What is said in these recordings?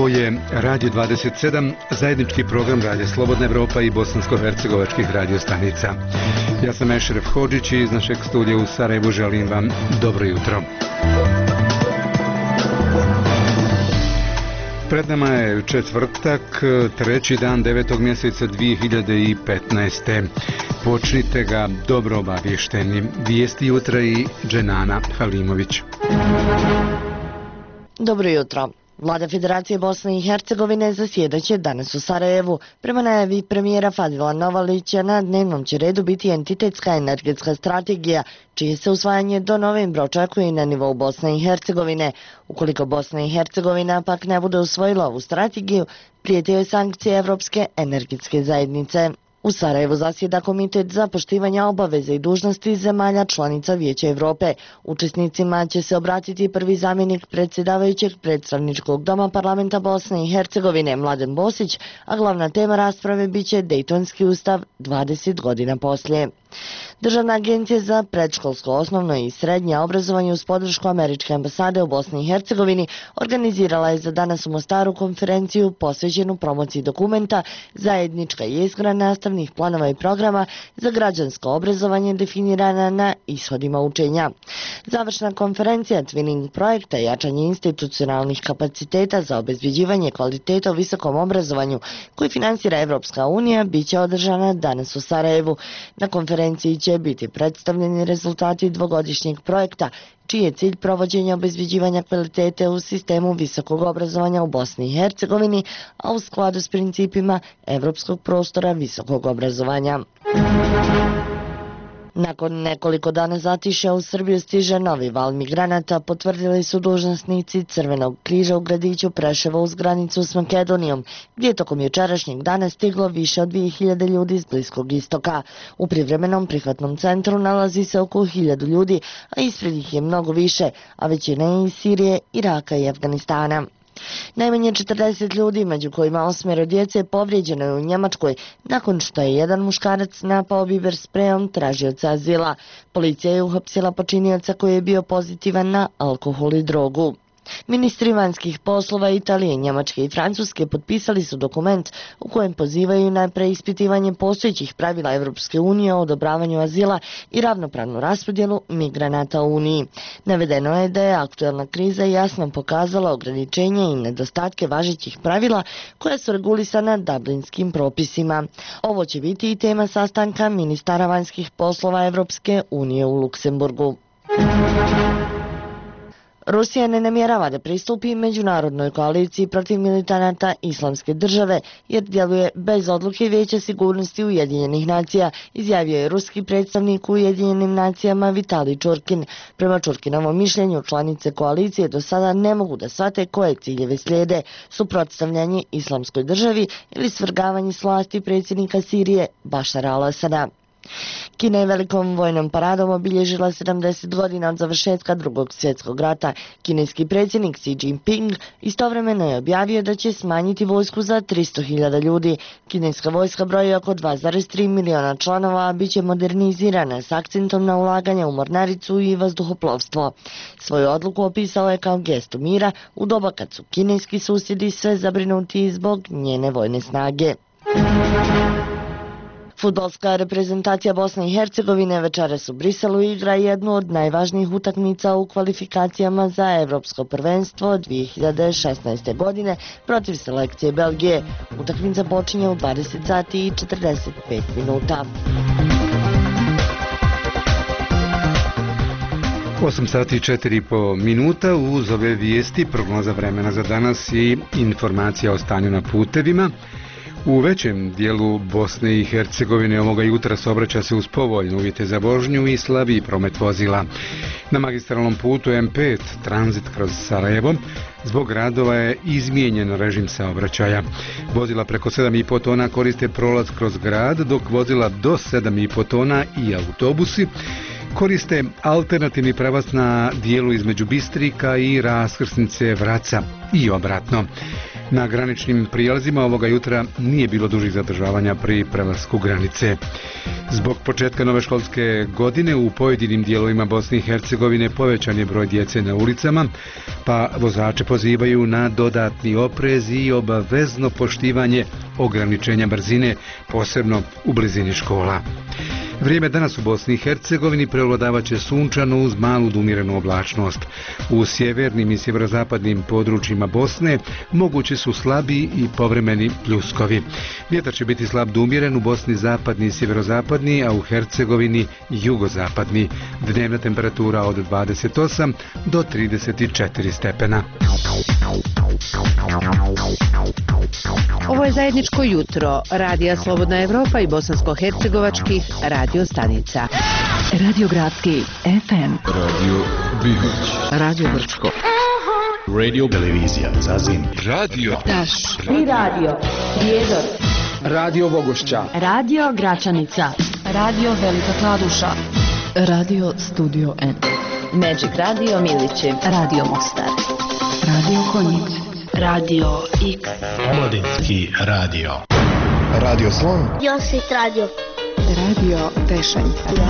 Ovo je Radio 27, zajednički program Radija Slobodna Evropa i bosansko-hercegovačkih radiostanica. Ja sam Ešref Hodžić i iz našeg studija u Sarajevu želim vam dobro jutro. Pred nama je četvrtak, treći dan 9. mjeseca 2015. Počnite ga dobro obavješteni. Vijesti jutra i Dženana Halimović. Dobro jutro. Vlada Federacije Bosne i Hercegovine zasjedaće danas u Sarajevu. Prema najavi premijera Fadila Novalića na dnevnom će redu biti entitetska energetska strategija, čije se usvajanje do novembra očekuje na nivou Bosne i Hercegovine. Ukoliko Bosna i Hercegovina pak ne bude usvojila ovu strategiju, prijete joj sankcije Evropske energetske zajednice. U Sarajevu zasjeda Komitet za poštivanje obaveze i dužnosti zemalja članica Vijeća Evrope. Učesnicima će se obratiti prvi zamjenik predsjedavajućeg predstavničkog doma parlamenta Bosne i Hercegovine Mladen Bosić, a glavna tema rasprave biće Dejtonski ustav 20 godina poslije. Državna agencija za predškolsko, osnovno i srednje obrazovanje uz podršku Američke ambasade u Bosni i Hercegovini organizirala je za danas u Mostaru konferenciju posvećenu promociji dokumenta Zajednička jezgra nastavnih planova i programa za građansko obrazovanje definirana na ishodima učenja. Završna konferencija Twinning projekta jačanje institucionalnih kapaciteta za obezbeđivanje kvaliteta u visokom obrazovanju koji finansira Evropska unija biće održana danas u Sarajevu. Na konferenciji će biti predstavljeni rezultati dvogodišnjeg projekta, čiji je cilj provođenja obezbeđivanja kvalitete u sistemu visokog obrazovanja u Bosni i Hercegovini, a u skladu s principima Evropskog prostora visokog obrazovanja. Nakon nekoliko dana zatišja u Srbiju stiže novi val migranata, potvrdili su dužnosnici Crvenog križa u gradiću Preševo uz granicu s Makedonijom, gdje je tokom jučerašnjeg dana stiglo više od 2000 ljudi iz Bliskog istoka. U privremenom prihvatnom centru nalazi se oko 1000 ljudi, a ispred ih je mnogo više, a većina je iz Sirije, Iraka i Afganistana. Najmanje 40 ljudi, među kojima 8 djece, povrijeđeno je u Njemačkoj nakon što je jedan muškarac napao biber sprejom tražioca azila. Policija je uhapsila počinioca koji je bio pozitivan na alkohol i drogu. Ministri vanjskih poslova Italije, Njemačke i Francuske potpisali su dokument u kojem pozivaju na preispitivanje postojećih pravila Evropske unije o odobravanju azila i ravnopravnu raspodjelu migranata u Uniji. Navedeno je da je aktuelna kriza jasno pokazala ograničenje i nedostatke važećih pravila koja su regulisana Dublinskim propisima. Ovo će biti i tema sastanka ministara vanjskih poslova Evropske unije u Luksemburgu. Rusija ne namjerava da pristupi međunarodnoj koaliciji protiv militanata Islamske države jer djeluje bez odluke Vijeća sigurnosti Ujedinjenih nacija, izjavio je ruski predstavnik u Ujedinjenim nacijama Vitalij Čurkin. Prema Čurkinovom mišljenju, članice koalicije do sada ne mogu da shvate koje ciljeve slijede: suprotstavljanje Islamskoj državi ili svrgavanje s vlasti predsjednika Sirije Bašara al-Asada. Kina je velikom vojnom paradom obilježila 70 godina od završetka Drugog svjetskog rata. Kineski predsjednik Xi Jinping istovremeno je objavio da će smanjiti vojsku za 300.000 ljudi. Kineska vojska broji oko 2,3 miliona članova, a bit će modernizirana s akcentom na ulaganje u mornaricu i vazduhoplovstvo. Svoju odluku opisao je kao gestu mira u doba kad su kineski susjedi sve zabrinuti zbog njene vojne snage. Fudbalska reprezentacija Bosne i Hercegovine večeras u Briselu igra jednu od najvažnijih utakmica u kvalifikacijama za Evropsko prvenstvo 2016. godine protiv selekcije Belgije. Utakmica počinje u 20 sati i 45 minuta. 8 sati i 4,5 minuta uz ove vijesti, prognoza vremena za danas i informacija o stanju na putevima. U većem dijelu Bosne i Hercegovine ovoga jutra saobraća se uz povoljne uvjete za vožnju i slabiji promet vozila. Na magistralnom putu M5 tranzit kroz Sarajevo zbog radova je izmijenjen režim saobraćaja. Vozila preko 7,5 tona koriste prolaz kroz grad, dok vozila do 7,5 tona i autobusi koriste alternativni pravac na dijelu između Bistrika i raskrsnice Vraca i obratno. Na graničnim prijelazima ovoga jutra nije bilo dužih zadržavanja pri prelasku granice. Zbog početka nove školske godine u pojedinim dijelovima Bosne i Hercegovine povećan je broj djece na ulicama, pa vozače pozivaju na dodatni oprez i obavezno poštivanje ograničenja brzine, posebno u blizini škola. Vrijeme danas u Bosni i Hercegovini prevladavaće sunčano uz malu do umjerenu oblačnost. U sjevernim i sjeverozapadnim područjima Bosne mogući su slabi i povremeni pljuskovi. Vjetar će biti slab do umjeren u Bosni zapadni i sjeverozapadni, a u Hercegovini jugozapadni. Dnevna temperatura od 28 do 34 stepena. Ovo je zajedničko jutro Radija Slobodna Evropa i bosansko-hercegovačkih radio stanica. Radio Gradski FM, Radio Bihać, Radio Brčko, Radio Televizija Zazin, Radio Taš, I radio Prijedor, Radio Bogošća, Radio Gračanica, Radio Velika Kladuša, Radio Studio N, Magic Radio Miliće, Radio Mostar, Radio Konjic, Radio X, Omladinski radio, Radio Slon, Josit Radio, Radio Tešanj,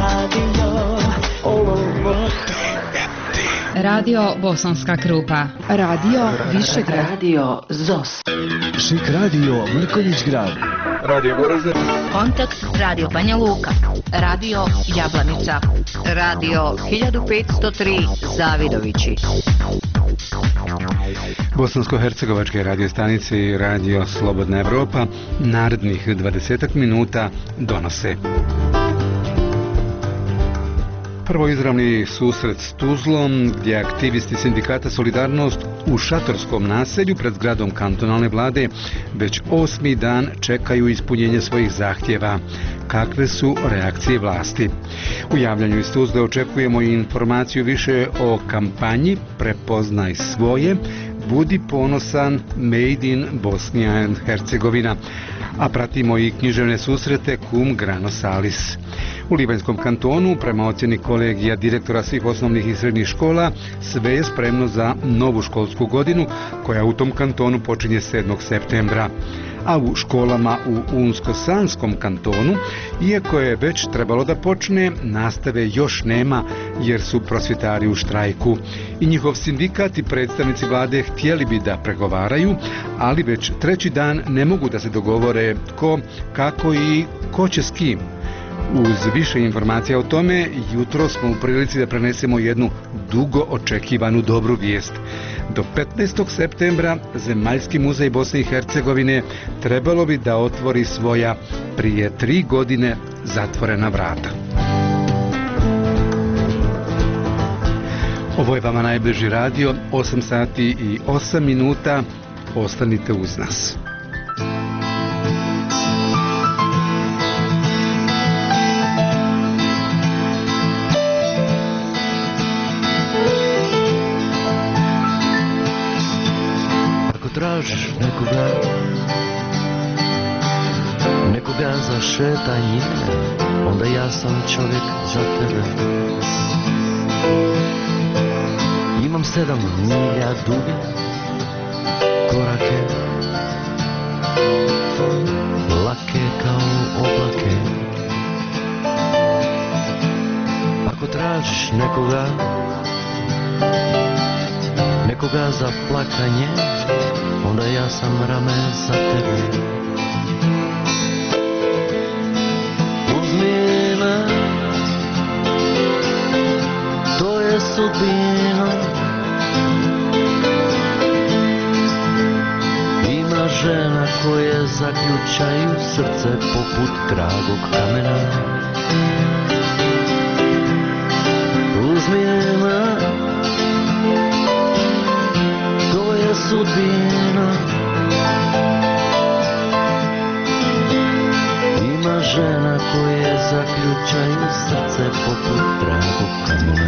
Radio Bosanska Krupa, Radio Višegrad, Radio ZOS, Šik Radio Mrkonjić Grad, Radio Goražde, Kontakt Radio Banja Luka, Radio Jablanica, Radio 1503 Zavidovići. Bosansko-hercegovačke radio stanice i Radio Slobodna Evropa narednih 20 minuta donose. Prvo izravni susret s Tuzlom, gdje aktivisti sindikata Solidarnost u Šatorskom naselju pred zgradom kantonalne vlade već 8. dan čekaju ispunjenje svojih zahtjeva. Kakve su reakcije vlasti? U javljanju iz Tuzle očekujemo i informaciju više o kampanji Prepoznaj svoje, budi ponosan, Made in Bosnia and Hercegovina, a pratimo i književne susrete Cum Grano Salis. U Libanjskom kantonu, prema ocjeni kolegija direktora svih osnovnih i srednjih škola, sve je spremno za novu školsku godinu koja u tom kantonu počinje 7. septembra. A u školama u Unsko-Sanskom kantonu, iako je već trebalo da počne, nastave još nema jer su prosvjetari u štrajku. I njihov sindikat i predstavnici vlade htjeli bi da pregovaraju, ali već 3. dan ne mogu da se dogovore ko, kako i ko će s kim. Uz više informacija o tome, jutro smo u prilici da prenesemo jednu dugo očekivanu dobru vijest. Do 15. septembra Zemaljski muzej Bosne i Hercegovine trebalo bi da otvori svoja prije 3 godine zatvorena vrata. Ovo je vama najbliži radio, 8 sati i 8 minuta. Ostanite uz nas. Tražiš nekoga za šetanje, onda ja sam čovjek za tebe. Imam 7 milja duge korake, lake kao oblake. Ako tražiš nekoga za plakanje, onda ja sam rame za tebe. Uzmi me, to je sudbina. Ima žena koje zaključaju srce poput dragog kamena. Uzmi me, to je sudbina. Ima žena koje zaključaju srce poput dragog kamena.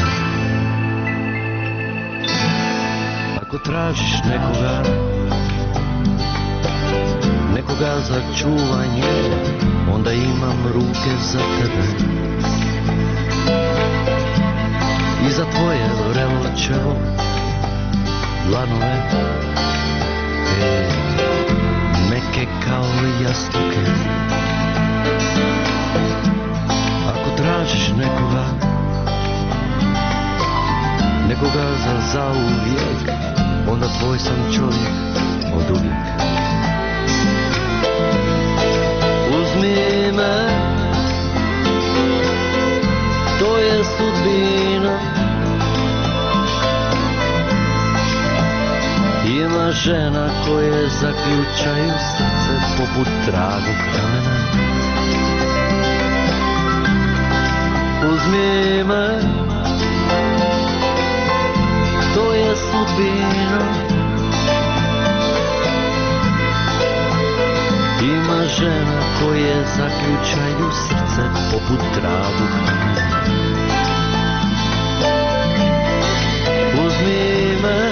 Ako tražiš nekoga za čuvanje, onda imam ruke za tebe. I za tvoje vrelo čelo dlanove. jastuke. Ako tražiš nekoga za zauvijek, onda tvoj sam čovjek od uvijek. Uzmi me, to je sudbina. Ima žena koje zaključaju srce poput dragog ramena. Uzmi me, to je sudbina. Ima žena koje zaključaju srce poput dragog ramena. Uzmi me,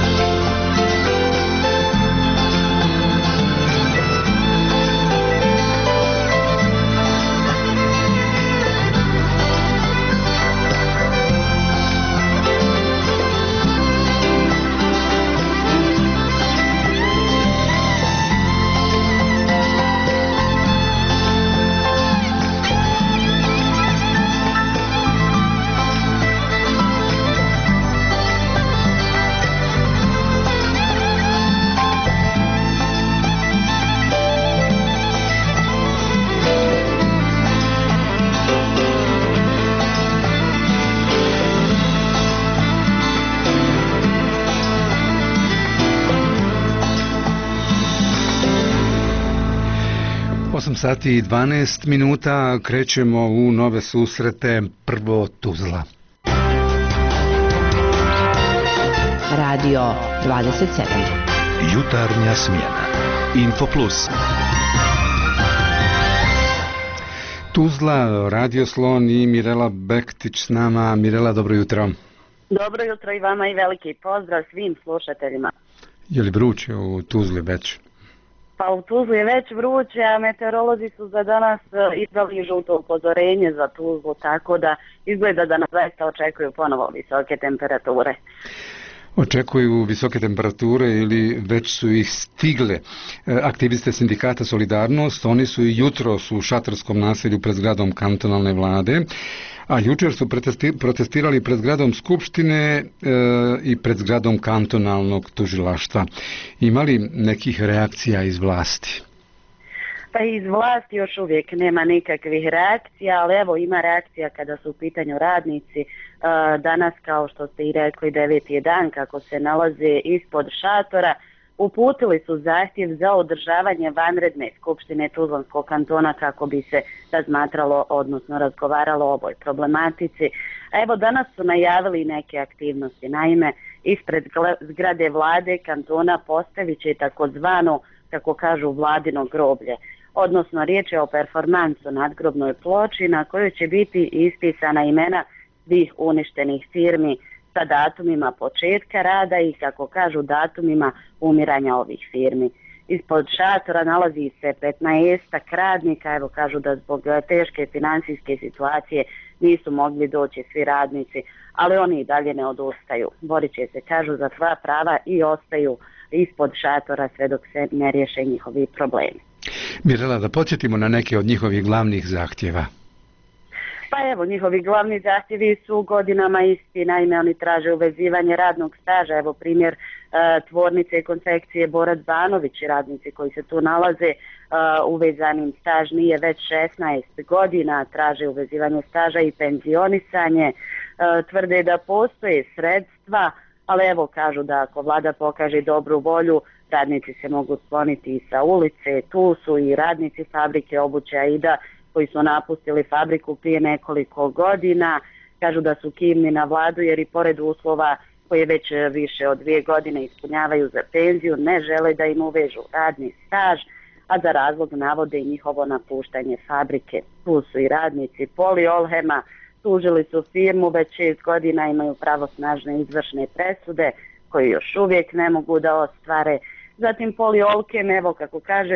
sati i 12 minuta, krećemo u nove susrete. Prvo Tuzla. Radio 27. Jutarnja smjena. Info Plus. Tuzla, Radio Slon i Mirela Bektić s nama. Mirela, dobro jutro. Dobro jutro i vama i veliki pozdrav svim slušateljima. Je li vruće u Tuzli već? Pa u Tuzli je već vruće, a meteorolozi su za danas izdali žuto upozorenje za Tuzlu, tako da izgleda da nas zaista očekuju ponovo visoke temperature. Očekuju visoke temperature ili već su ih stigle. Aktiviste sindikata Solidarnost, oni su i jutros u šatarskom naselju pred zgradom kantonalne vlade, a jučer su protestirali pred zgradom Skupštine i pred zgradom kantonalnog tužilaštva. Ima li nekih reakcija iz vlasti? Pa iz vlasti još uvijek nema nikakvih reakcija, ali evo ima reakcija kada su u pitanju radnici. Danas, kao što ste i rekli, 9. je dan kako se nalaze ispod šatora. Uputili su zahtjev za održavanje vanredne skupštine Tuzlanskog kantona kako bi se razmatralo, odnosno razgovaralo o ovoj problematici. A evo danas su najavili neke aktivnosti. Naime, ispred zgrade vlade kantona postavit će takozvano, kako kažu, vladino groblje. Odnosno riječ je o performansu nadgrobnoj ploči na kojoj će biti ispisana imena svih uništenih firmi sa datumima početka rada i, kako kažu, datumima umiranja ovih firmi. Ispod šatora nalazi se 15 radnika, evo kažu da zbog teške financijske situacije nisu mogli doći svi radnici, ali oni i dalje ne odustaju. Borit će se, kažu, za svoja prava i ostaju ispod šatora sve dok se ne riješe njihovi problemi. Mirela, da podsjetimo na neke od njihovih glavnih zahtjeva. Pa evo, njihovi glavni zahtjevi su godinama isti. Naime, oni traže uvezivanje radnog staža. Evo primjer tvornice i konfekcije Borac Banović i radnici koji se tu nalaze. Uvezanim staž nije već 16 godina, traže uvezivanje staža i penzionisanje. Tvrde da postoje sredstva, ali evo kažu da ako vlada pokaže dobru volju, radnici se mogu skloniti i sa ulice. Tu su i radnici fabrike obuće Aida koji su napustili fabriku prije nekoliko godina. Kažu da su kivni na vladu jer i pored uslova koje već više od 2 godine ispunjavaju za penziju, ne žele da im uvežu radni staž, a za razlog navode i njihovo napuštanje fabrike. Tu su i radnici Poliolhema, tužili su firmu, već 6 godina imaju pravosnažne izvršne presude koje još uvijek ne mogu da ostvare. Zatim Poliolkem, evo kako kaže,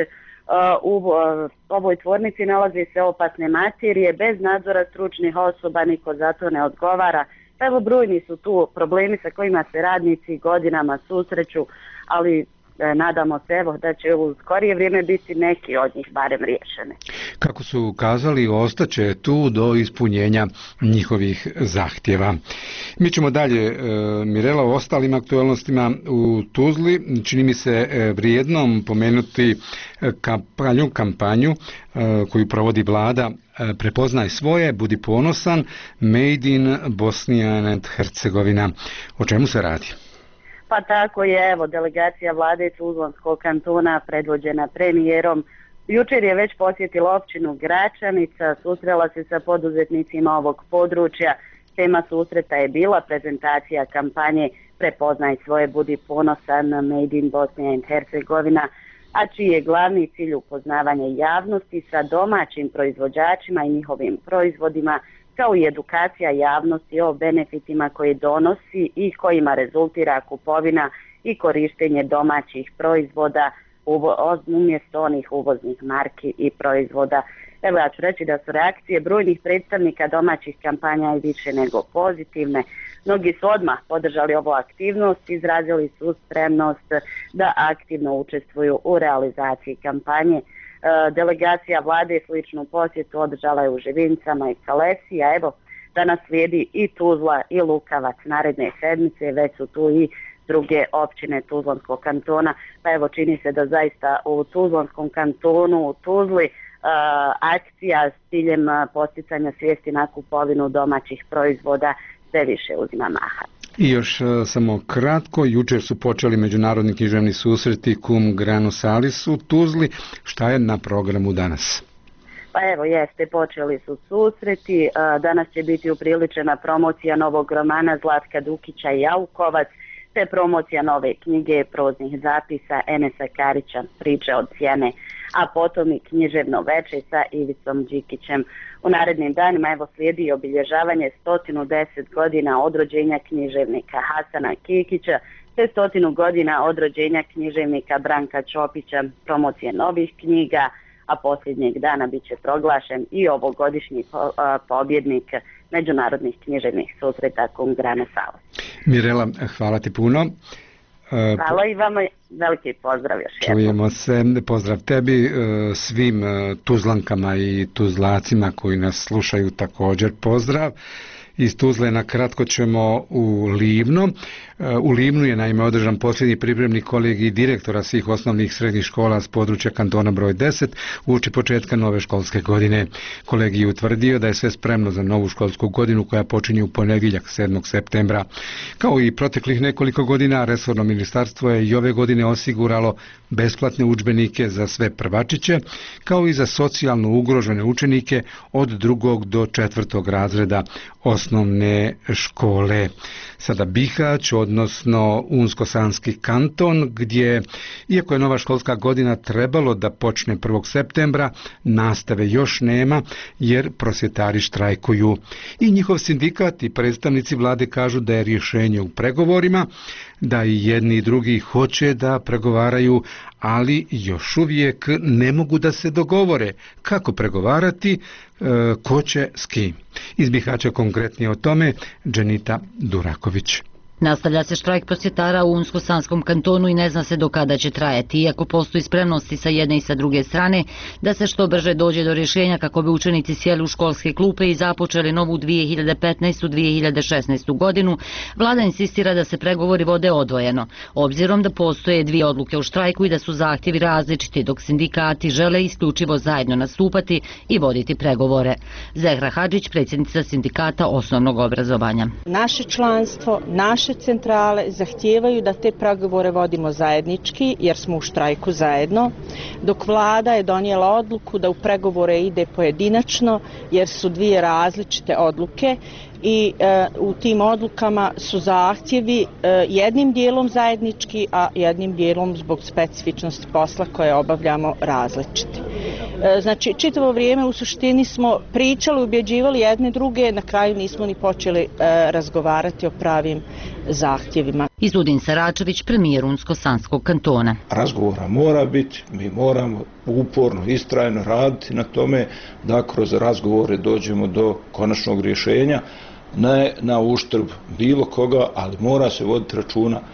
u ovoj tvornici nalazi se opasne materije, bez nadzora stručnih osoba, niko za to ne odgovara. Evo brojni su tu problemi sa kojima se radnici godinama susreću, ali nadamo se evo da će u skorije vrijeme biti neki od njih barem riješene. Kako su kazali, ostaće tu do ispunjenja njihovih zahtjeva. Mi ćemo dalje, Mirela, o ostalim aktualnostima u Tuzli. Čini mi se vrijednom pomenuti kampanju koju provodi vlada Prepoznaj svoje, budi ponosan, Made in Bosnia and Hercegovina. O čemu se radi? Pa tako je, evo, delegacija vlade Tuzlanskog kantona predvođena premijerom jučer je već posjetila općinu Gračanica, susrela se sa poduzetnicima ovog područja. Tema susreta je bila prezentacija kampanje Prepoznaj svoje, budi ponosan, Made in Bosnia and Hercegovina, a čiji je glavni cilj upoznavanje javnosti sa domaćim proizvođačima i njihovim proizvodima, kao i edukacija javnosti o benefitima koje donosi i kojima rezultira kupovina i korištenje domaćih proizvoda umjesto onih uvoznih marki i proizvoda. Evo, ja ću reći da su reakcije brojnih predstavnika domaćih kampanja i više nego pozitivne. Mnogi su odmah podržali ovu aktivnost, izrazili su spremnost da aktivno učestvuju u realizaciji kampanje. Delegacija vlade sličnu posjetu održala je u Živincama i Kalesi, a evo danas slijedi i Tuzla i Lukavac naredne sedmice, već su tu i druge općine Tuzlanskog kantona, pa evo čini se da zaista u Tuzlanskom kantonu, u Tuzli, akcija s ciljem posticanja svijesti na kupovinu domaćih proizvoda sve više uzima maha. I još samo kratko, jučer su počeli međunarodni književni susreti Cum Grano Salis u Tuzli. Šta je na programu danas? Pa evo jeste, počeli su susreti, danas će biti upriličena promocija novog romana Zlatka Dukića Jaukovac, te promocija nove knjige proznih zapisa Enesa Karića Priče od sjene, a potom i književno veče sa Ivicom Đikićem. U narednim danima evo slijedi obilježavanje 110 godina od rođenja književnika Hasana Kikića, te 100 godina od rođenja književnika Branka Čopića, promocije novih knjiga, a posljednjeg dana bit će proglašen i ovogodišnji pobjednik međunarodnih književnih susreta Cum Grano Salis. Mirela, hvala ti puno. Hvala i vama, veliki pozdrav još jednom. Čujemo se, pozdrav tebi, svim Tuzlankama i Tuzlacima koji nas slušaju također pozdrav. Iz Tuzle na kratko ćemo u Livno. U Livnu je naime održan posljednji pripremni kolegij direktora svih osnovnih srednjih škola s područja kantona broj 10 uoči početka nove školske godine. Kolegij je utvrdio da je sve spremno za novu školsku godinu koja počinje u ponedjeljak 7. septembra. Kao i proteklih nekoliko godina, resorno ministarstvo je i ove godine osiguralo besplatne udžbenike za sve prvačiće, kao i za socijalno ugrožene učenike od 2. do 4. razreda osnovne škole. Sada Bihać, odnosno Unsko-Sanski kanton, gdje, iako je nova školska godina trebalo da počne 1. septembra, nastave još nema jer prosvjetari štrajkuju. I njihov sindikat i predstavnici vlade kažu da je rješenje u pregovorima, da i jedni i drugi hoće da pregovaraju, ali još uvijek ne mogu da se dogovore kako pregovarati, ko će s kim. Iz Bihaća konkretnije o tome Dženita Duraković. Nastavlja se štrajk prosvjetara u Unsko-Sanskom kantonu i ne zna se do kada će trajati, iako postoji spremnosti sa jedne i sa druge strane da se što brže dođe do rješenja kako bi učenici sjeli u školske klupe i započeli novu 2015-2016. godinu. Vlada insistira da se pregovori vode odvojeno, obzirom da postoje dvije odluke o štrajku i da su zahtjevi različiti, dok sindikati žele isključivo zajedno nastupati i voditi pregovore. Zehra Hadžić, predsjednica sindikata osnovnog obrazovanja. Naše članstvo, naše centrale zahtijevaju da te pregovore vodimo zajednički jer smo u štrajku zajedno, dok vlada je donijela odluku da u pregovore ide pojedinačno jer su dvije različite odluke i u tim odlukama su zahtjevi jednim dijelom zajednički, a jednim dijelom zbog specifičnosti posla koje obavljamo različiti. Znači, čitavo vrijeme u suštini smo pričali, ubjeđivali jedne druge, na kraju nismo ni počeli razgovarati o pravim zahtjevima. Izudin Saračević, premijer Unsko-Sanskog kantona. Razgovora mora biti, mi moramo uporno, istrajno raditi na tome da kroz razgovore dođemo do konačnog rješenja, ne na uštrb bilo koga, ali mora se voditi računa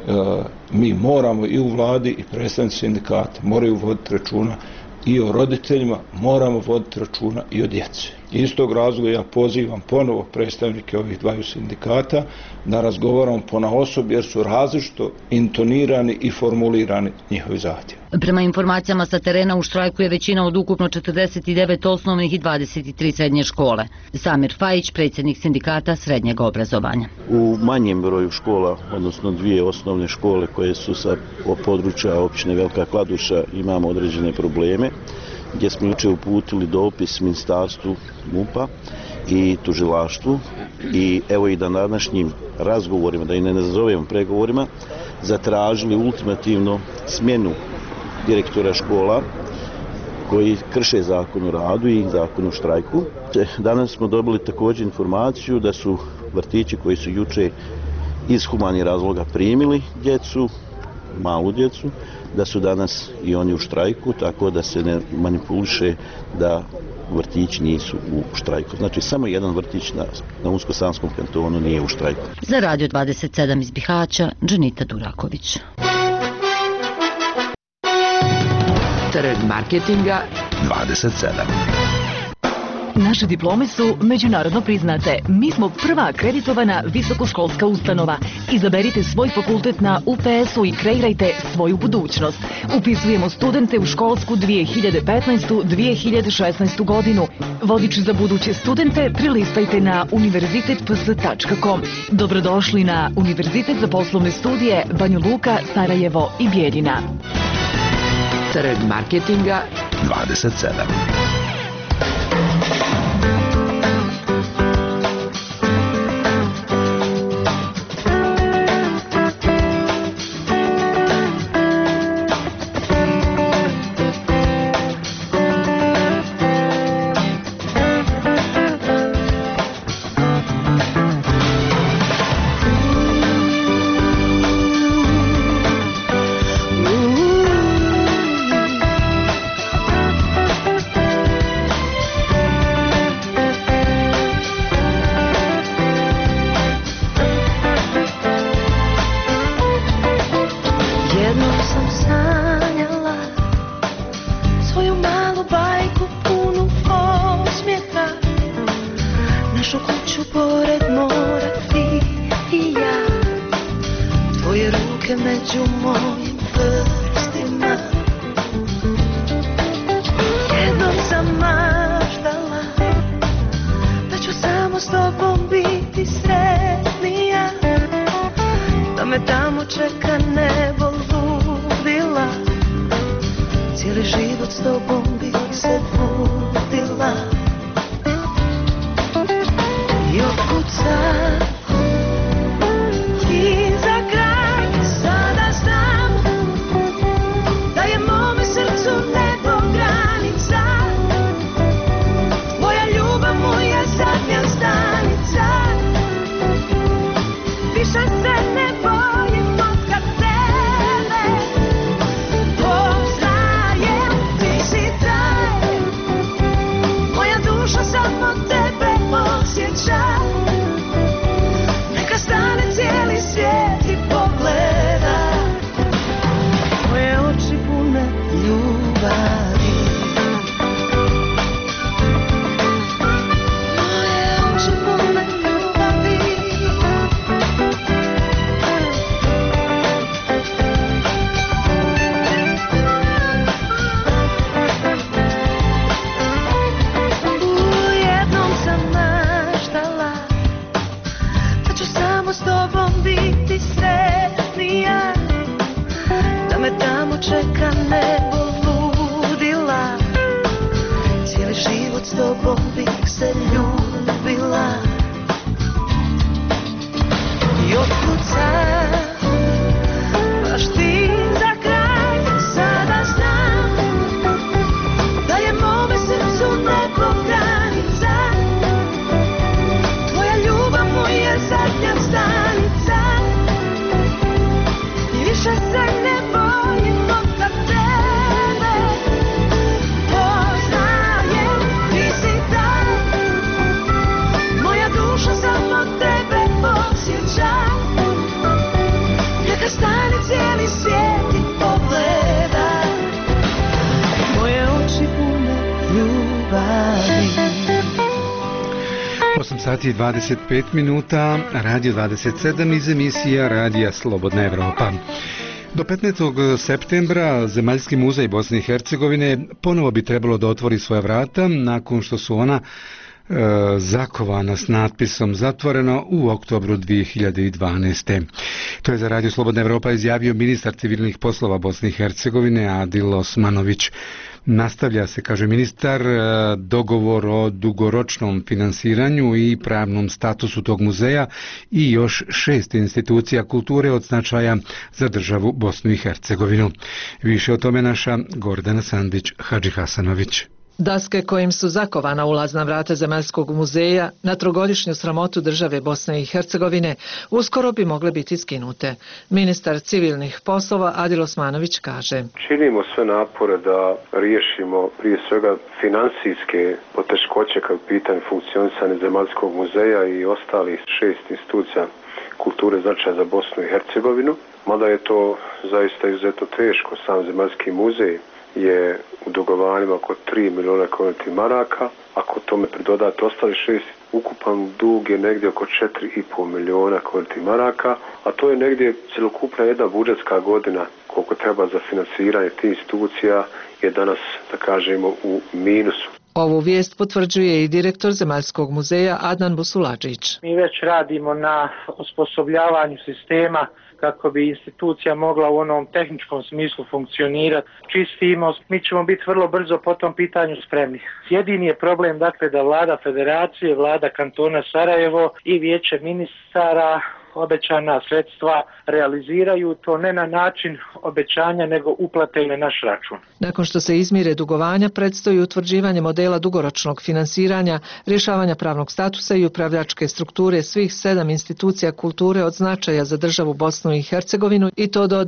mi moramo i u vladi i predstavnici sindikata moraju voditi računa i o roditeljima, moramo voditi računa i o djeci. Iz tog razloga ja pozivam ponovo predstavnike ovih dvaju sindikata da razgovaramo ponaosob jer su različito intonirani i formulirani njihovi zahtjevi. Prema informacijama sa terena u štrajku je većina od ukupno 49 osnovnih i 23 srednje škole. Samir Fajić, predsjednik sindikata srednjeg obrazovanja. U manjem broju škola, odnosno 2 osnovne škole koje su sa područja općine Velika Kladuša, imamo određene probleme, gdje smo jučer uputili dopis ministarstvu MUP-a i tužilaštvu i evo i da na današnjim razgovorima, da i ne nazovemo pregovorima, zatražili ultimativno smjenu direktora škola koji krše zakon o radu i zakon o štrajku. Danas smo dobili također informaciju da su vrtići koji su juče iz humanih razloga primili djecu, malu djecu, da su danas i oni u štrajku, tako da se ne manipuliše da vrtići nisu u štrajku. Znači, samo jedan vrtić na Unsko-Sanskom kantonu nije u štrajku. Za Radio 27 iz Bihaća, Dženita Duraković. Trg marketinga 27. Naše diplome su međunarodno priznate. Mi smo prva akreditovana visokoškolska ustanova. Izaberite svoj fakultet na UPS-u i kreirajte svoju budućnost. Upisujemo studente u školsku 2015-2016 godinu. Vodič za buduće studente prilistajte na univerzitetps.com. Dobrodošli na Univerzitet za poslovne studije Banja Luka, Sarajevo i Bijeljina. Trg marketinga 27. sati i 25 minuta, Radio 27 iz emisija Radija Slobodna Evropa. Do 15. septembra Zemaljski muzej Bosne i Hercegovine ponovo bi trebalo da otvori svoja vrata nakon što su ona zakovana s natpisom zatvoreno u oktobru 2012. To je za Radio Slobodna Evropa izjavio ministar civilnih poslova Bosne i Hercegovine Adil Osmanović. Nastavlja se, kaže ministar, dogovor o dugoročnom finansiranju i pravnom statusu tog muzeja i još 6 institucija kulture od značaja za državu Bosnu i Hercegovinu. Više o tome naša Gordana Sandić-Hadžihasanović. Daske kojim su zakovana ulazna vrata Zemaljskog muzeja na trogodišnju sramotu države Bosne i Hercegovine uskoro bi mogle biti skinute. Ministar civilnih poslova Adil Osmanović kaže: Činimo sve napore da riješimo prije svega finansijske poteškoće kao pitanje funkcionisanja Zemaljskog muzeja i ostalih 6 institucija kulture značaja za Bosnu i Hercegovinu. Mada je to zaista izuzetno teško, sam Zemaljski muzej je u dugovanjima oko 3 miliona konvertnih maraka. Ako tome pridodate ostali 6, ukupan dug je negdje oko 4,5 miliona konvertnih maraka, a to je negdje cjelokupna jedna budžetska godina koliko treba za finansiranje tih institucija je danas, da kažemo, u minusu. Ovu vijest potvrđuje i direktor Zemaljskog muzeja Adnan Busuladžić. Mi već radimo na osposobljavanju sistema kako bi institucija mogla u onom tehničkom smislu funkcionirati. Čistimo, mi ćemo biti vrlo brzo po tom pitanju spremni. Jedini je problem dakle da vlada federacije, vlada kantona Sarajevo i vijeće ministara obećana sredstva realiziraju, to ne na način obećanja nego uplate na naš račun. Nakon što se izmire dugovanja, predstoji utvrđivanje modela dugoročnog finansiranja, rješavanja pravnog statusa i upravljačke strukture svih 7 institucija kulture od značaja za državu Bosnu i Hercegovinu i to do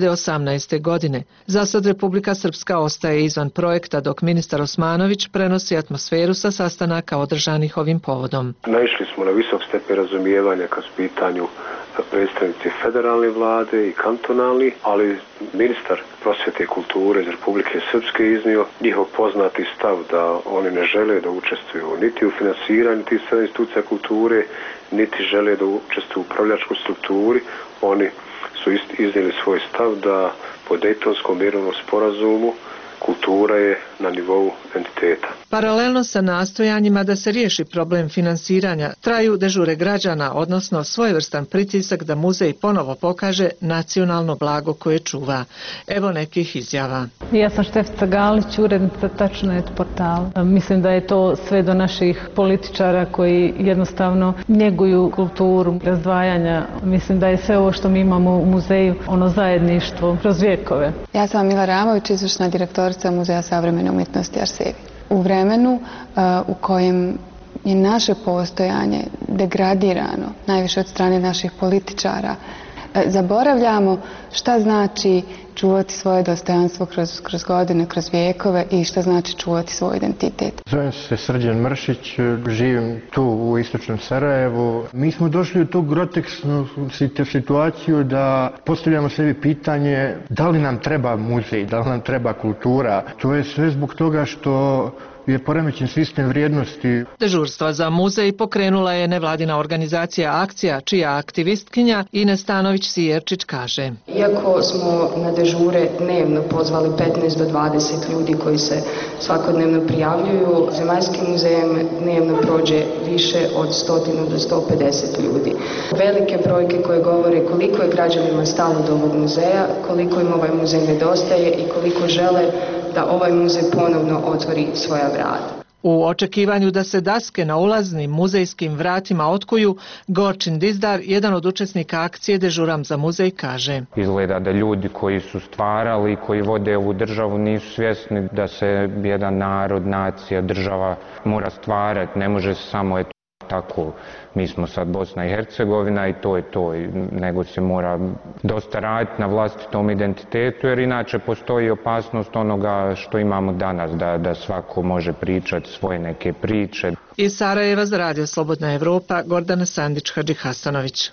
2018. godine. Za sad Republika Srpska ostaje izvan projekta, dok ministar Osmanović prenosi atmosferu sa sastanaka održanih ovim povodom. Naišli smo na visok stepen razumijevanja kad su pitanju predstavnici federalne vlade i kantonalni, ali ministar prosvjete i kulture iz Republike Srpske iznio njihov poznati stav da oni ne žele da učestvuju niti u finansiranju tih 7 institucija kulture, niti žele da učestvuju u upravljačkoj strukturi. Oni su iznijeli svoj stav da po Dejtonskom mirovnom sporazumu kultura je na nivou entiteta. Paralelno sa nastojanjima da se riješi problem finansiranja, traju dežure građana, odnosno svojevrstan pritisak da muzej ponovo pokaže nacionalno blago koje čuva. Evo nekih izjava. Ja sam Štefica Galić, urednica Tačnet portala. Mislim da je to sve do naših političara koji jednostavno njeguju kulturu razdvajanja. Mislim da je sve ovo što mi imamo u muzeju, ono zajedništvo kroz vijekove. Ja sam Mila Ramović, izvršna direktorica Muzeja savremene umjetnosti Arsevi. U vremenu u kojem je naše postojanje degradirano, najviše od strane naših političara, zaboravljamo šta znači čuvati svoje dostojanstvo kroz godine, kroz vijekove i šta znači čuvati svoj identitet. Zovem se Srđan Mršić, živim tu u istočnom Sarajevu. Mi smo došli u tu grotesnu situaciju da postavljamo sebi pitanje da li nam treba muzej, da li nam treba kultura. To je sve zbog toga što je poremećen sistem vrijednosti. Dežurstva za muzej pokrenula je nevladina organizacija Akcija, čija aktivistkinja Ines Stanović-Sijerčić kaže: Iako smo na dežure dnevno pozvali 15 do 20 ljudi koji se svakodnevno prijavljuju, Zemaljskim muzejem dnevno prođe više od 100 do 150 ljudi. Velike brojke koje govore koliko je građanima stalo do ovog muzeja, koliko im ovaj muzej nedostaje i koliko žele da ovaj muzej ponovno otvori svoja vrata. U očekivanju da se daske na ulaznim muzejskim vratima otkuju, Gorčin Dizdar, jedan od učesnika akcije Dežuram za muzej, kaže: Izgleda da ljudi koji su stvarali i koji vode ovu državu nisu svjesni da se jedan narod, nacija, država mora stvarati, ne može se samo tako, mi smo sad Bosna i Hercegovina i to je to, nego se mora dosta raditi na vlastitom identitetu, jer inače postoji opasnost onoga što imamo danas, da svako može pričati svoje neke priče. Iz Sarajeva za Radio Slobodna Evropa, Gordana Sandić-Hadžihasanović.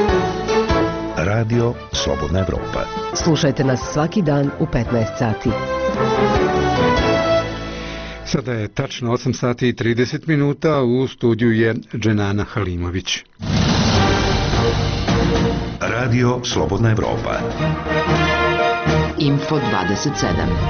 Radio Slobodna Evropa. Slušajte nas svaki dan u 15 sati. Sada je tačno 8 sati i 30 minuta, u studiju je Dženana Halimović. Radio Slobodna Evropa. Info 27.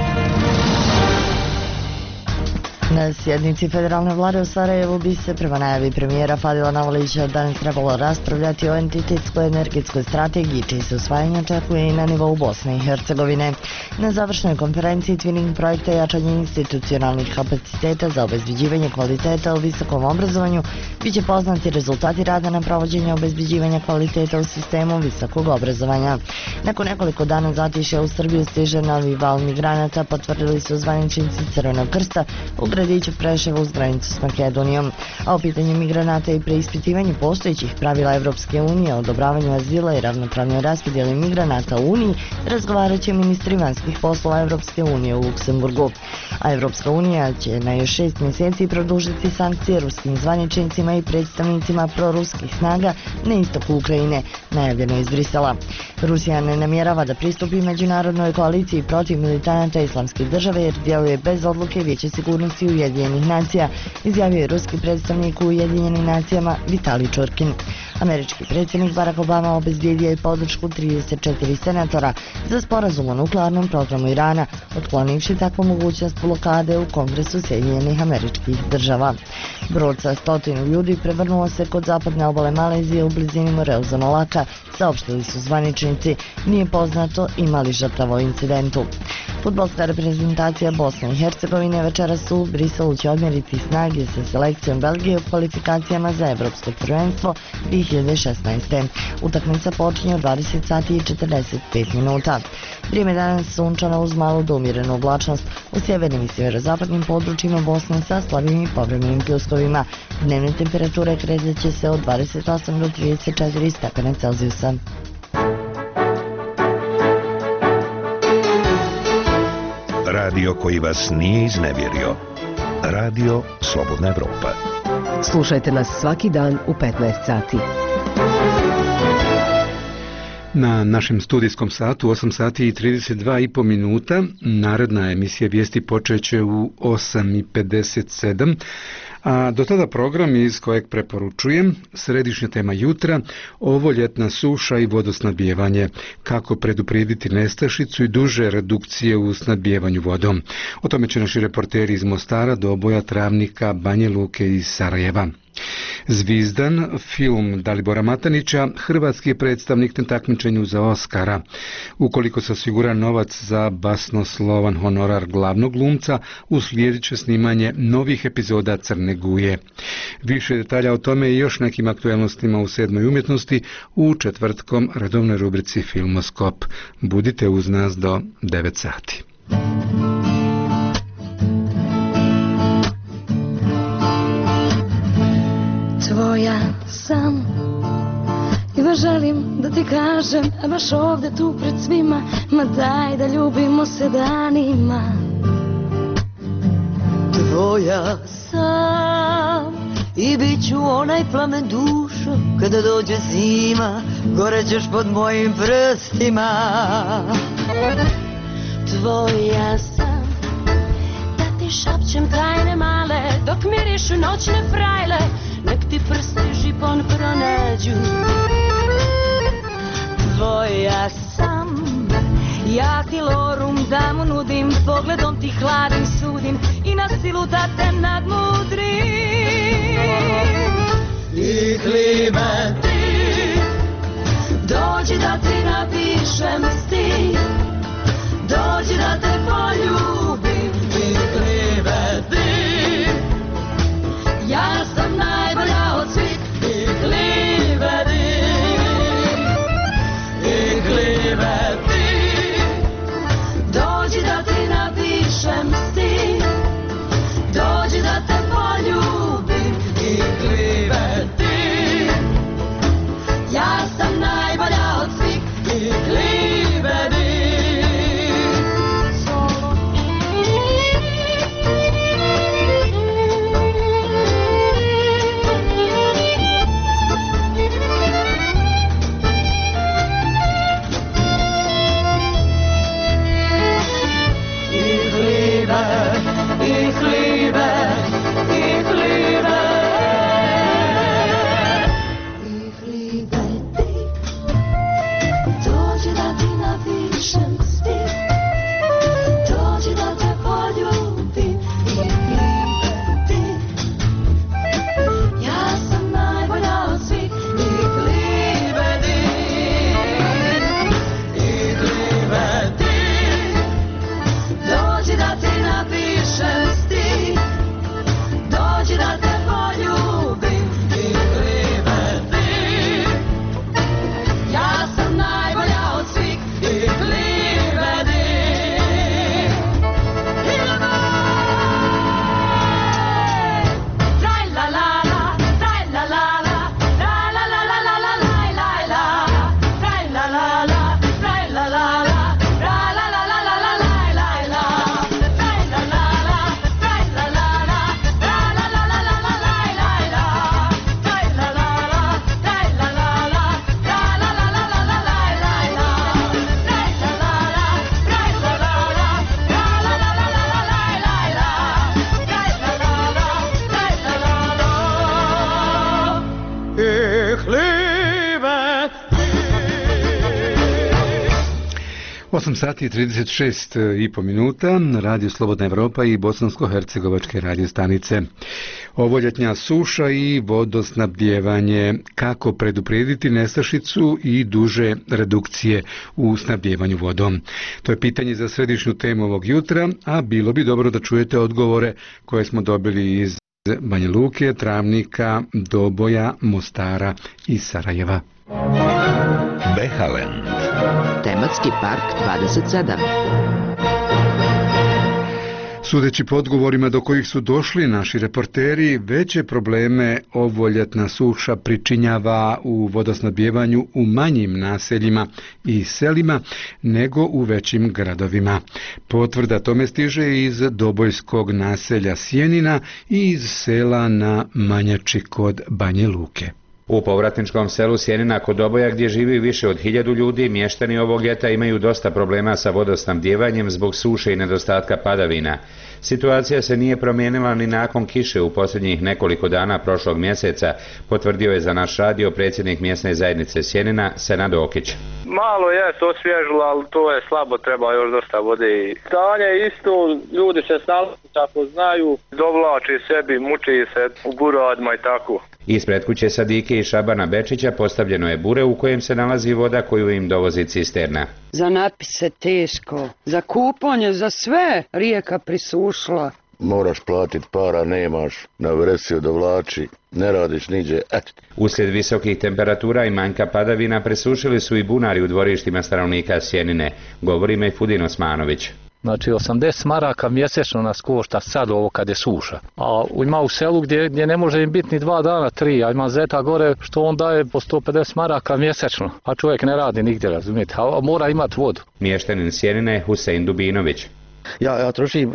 Na sjednici federalne vlade u Sarajevu bi se prema najavi premijera Fadila Navolića danas trebalo raspravljati o entitetskoj energetskoj strategiji, čije se usvajanje očekuje i na nivou Bosne i Hercegovine. Na završnoj konferenciji Twinning projekta jačanje institucionalnih kapaciteta za obezbeđivanje kvaliteta u visokom obrazovanju biće poznati rezultati rada na provođenju obezbeđivanja kvaliteta u sistemu visokog obrazovanja. Nakon nekoliko dana zatišja u Srbiju stiže novi val migranata, potvrdili su zvaničnici Crvenog krsta u gradiću Preševa uz granicu s Makedonijom. A o pitanju migranata i preispitivanju postojećih pravila Evropske unije o odobravanju azila i ravnopravnoj raspodjeli migranata u Uniji razgovarat će ministri vanjskih poslova Evropske unije u Luksemburgu. A Evropska unija će na još 6 mjeseci produžiti sankcije ruskim zvaničnicima i predstavnicima proruskih snaga na istoku Ukrajine, najavljeno iz Brisela. Rusija ne namjerava da pristupi međunarodnoj koaliciji protiv militanata Islamske države jer djeluje bez odluke Vijeća sigurnosti Ujedinjenih nacija, izjavio je ruski predstavnik u Ujedinjenim nacijama Vitali Čurkin. Američki predsjednik Barack Obama obezbijedio je podršku 34 senatora za sporazum o nuklearnom programu Irana, otklonivši takvu mogućnost blokade u Kongresu Sjedinjenih Američkih Država. Brod sa 100 ljudi prevrnuo se kod zapadne obale Malezije u blizini Moreuza Molaka, saopštili su zvaničnici. Nije poznato ima li žrtava o incidentu. Fudbalska reprezentacija Bosne i Hercegovine večeras u Briselu će odmjeriti snage sa selekcijom Belgije u kvalifikacijama za Evropsko prvenstvo 2016. Utakmica počinje u 20 sati i 45 minuta. Vrijeme danas sunčano uz malu do umjerenu oblačnost u sjevernim i sjeverozapadnim područjima Bosne sa slabim i povremenim pljuskovima. Dnevne temperature kretat će se od 28 do 34 stepena Celzijusa. Radio koji vas nije iznevjerio. Radio Slobodna Evropa. Slušajte nas svaki dan u 15 sati. Na našem studijskom satu 8 sati i 32,5 minuta. Naredna emisija vijesti počeće u 8:57. A do tada program iz kojeg preporučujem, središnja tema jutra, ovo ljetna suša i vodosnabdijevanje, kako preduprijediti nestašicu i duže redukcije u snabdijevanju vodom. O tome će naši reporteri iz Mostara, Doboja, Travnika, Banje Luke i Sarajeva. Zvizdan, film Dalibora Matanića, hrvatski je predstavnik na takmičenju za Oskara. Ukoliko se osigura novac za basnoslovan honorar glavnog glumca, uslijedit će snimanje novih epizoda Crne Guje. Više detalja o tome i još nekim aktualnostima u 7. umjetnosti u četvrtkom redovnoj rubrici Filmoskop. Budite uz nas do 9 sati. Tvoja sam i baš želim da ti kažem, a baš ovdje tu pred svima, ma daj da ljubimo se danima. Tvoja sam i bit ću onaj plamen dušo, kada dođe zima, gorećeš pod mojim prstima. Tvoja sam da ti šapćem tajne male, dok mirišu noćne frajle, nek ti prsti žipon pronađu. Tvoja sam, ja ti lorum da mu nudim, pogledom ti hladim sudim i na silu da te nadmudrim. I klimeti, dođi da ti napišem stih, dođi da te poljubim. I klimeti, ja sam najbolja od svih. I klimeti, i klimeti, dođi da ti napišem stih, dođi 8 sati i 36,5 minuta, Radio Slobodna Evropa i bosansko-hercegovačke radio stanice. Ovoljetnja suša i vodosnabdjevanje, kako preduprijediti nestašicu i duže redukcije u snabdjevanju vodom. To je pitanje za središnju temu ovog jutra, a bilo bi dobro da čujete odgovore koje smo dobili iz Banja Luke, Travnika, Doboja, Mostara i Sarajeva. Behalen. Tematski park 27. Sudeći po odgovorima do kojih su došli naši reporteri, veće probleme ovoljetna suša pričinjava u vodosnabdjevanju u manjim naseljima i selima nego u većim gradovima. Potvrda tome stiže iz dobojskog naselja Sjenina i iz sela na Manjači kod Banje Luke. U povratničkom selu Sjenina kod Doboja, gdje živi više od 1000 ljudi, mještani ovog ljeta imaju dosta problema sa vodosnabdjevanjem zbog suše i nedostatka padavina. Situacija se nije promijenila ni nakon kiše u posljednjih nekoliko dana prošlog mjeseca, potvrdio je za naš radio predsjednik mjesne zajednice Sjenina, Senad Okić. Malo je to osvježilo, ali to je slabo, treba još dosta vode. Stanje je isto, ljudi se snalaze tako znaju, dovlači sebi, muči se u buradima i tako. Ispred kuće Sadike i Šabana Bečića postavljeno je bure u kojem se nalazi voda koju im dovozi cisterna. Za napise teško, za kupanje, za sve, rijeka prisušla. Moraš platiti para, nemaš, na vresiju dovlači, ne radiš niđe, Uslijed visokih temperatura i manjka padavina presušili su i bunari u dvorištima stanovnika Sjenine, govori Mejfudin Osmanović. Znači 80 maraka mjesečno nas košta sad ovo kad je suša. A ima u selu gdje ne može im biti ni 2 dana, 3, a ima zeta gore što on daje po 150 maraka mjesečno. A čovjek ne radi nigdje, razumijete, a mora imati vodu. Mještanin Sjenine Husein Dubinović. Ja trošim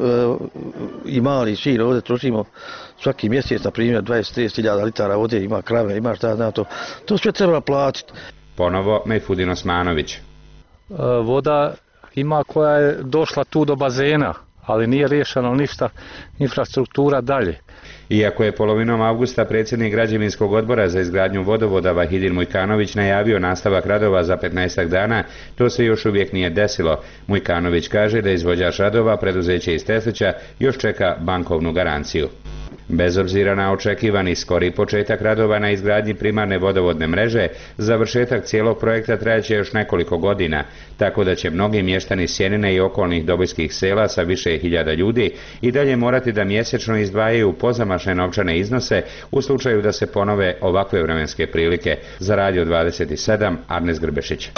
i mali sin, ovdje trošimo svaki mjesec, na primjer, 20-30 litara vode, ima krave, ima šta zna to. To sve treba platiti. Ponovo Mejfudin Osmanović. Voda ima koja je došla tu do bazena, ali nije riješeno ništa, infrastruktura dalje. Iako je polovinom avgusta predsjednik građevinskog odbora za izgradnju vodovoda Vahidin Mujkanović najavio nastavak radova za 15 dana, to se još uvijek nije desilo. Mujkanović kaže da izvođač radova, preduzeće iz Teslića, još čeka bankovnu garanciju. Bez obzira na očekivani skori početak radova na izgradnji primarne vodovodne mreže, završetak cijelog projekta trajaće još nekoliko godina, tako da će mnogi mještani Sjenine i okolnih dobojskih sela sa više hiljada ljudi i dalje morati da mjesečno izdvajaju pozamašne novčane iznose u slučaju da se ponove ovakve vremenske prilike. Za Radio 27, Arnes Grbešić.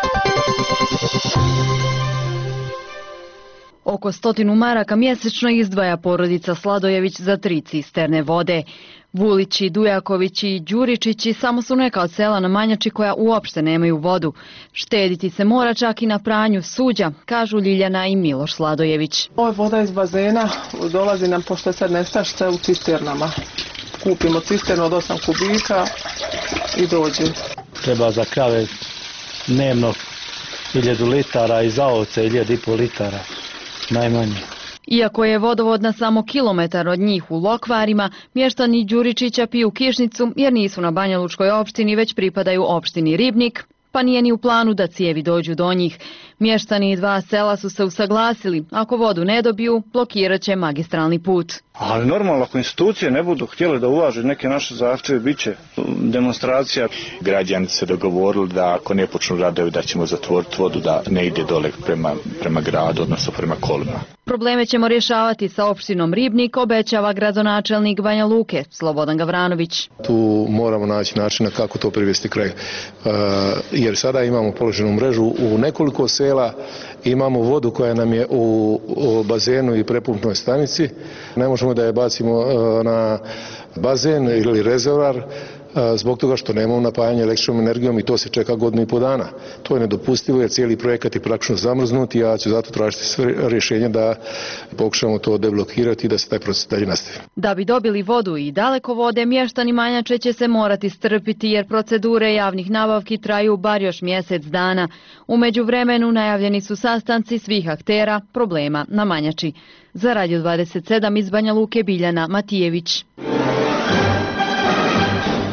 Oko 100 maraka mjesečno izdvaja porodica Sladojević za 3 cisterne vode. Vulići, Dujakovići i Đuričići samo su neka od sela na Manjači koja uopšte nemaju vodu. Štediti se mora čak i na pranju suđa, kažu Ljiljana i Miloš Sladojević. Ovo je voda iz bazena, dolazi nam pošto je sad nestašica u cisternama. Kupimo cisternu od 8 kubika i dođe. Treba za krave dnevno 1000 litara i za ovce 1500 litara. Najmanje. Iako je vodovod na samo kilometar od njih u Lokvarima, mještani Đuričića piju kišnicu jer nisu na Banjalučkoj opštini, već pripadaju opštini Ribnik, pa nije ni u planu da cijevi dođu do njih. Mještani 2 sela su se usaglasili, ako vodu ne dobiju, blokirat će magistralni put. Ali normalno, ako institucije ne budu htjeli da uvaže neke naše zahtjeve, bit će demonstracija. Građani se dogovorili da ako ne počnu radovi da ćemo zatvoriti vodu, da ne ide dole prema gradu, odnosno prema kolima. Probleme ćemo rješavati sa opštinom Ribnik, obećava gradonačelnik Banja Luke, Slobodan Gavranović. Tu moramo naći načina kako to privesti kraj. Jer sada imamo položenu mrežu u nekoliko sela, imamo vodu koja nam je u bazenu i prepumpnoj stanici. Ne možemo da je bacimo na bazen ili rezervoar zbog toga što nemamo napajanje električnom energijom i to se čeka 1,5 godina. To je nedopustivo jer cijeli projekat je praktično zamrznut i ja ću zato tražiti sve rješenje da pokušamo to deblokirati i da se taj proces dalje nastavi. Da bi dobili vodu i dalekovode, mještani Manjače će se morati strpiti jer procedure javnih nabavki traju bar još mjesec dana. U međuvremenu najavljeni su sastanci svih aktera problema na Manjači. Za Radio 27 iz Banja Luke, Biljana Matijević.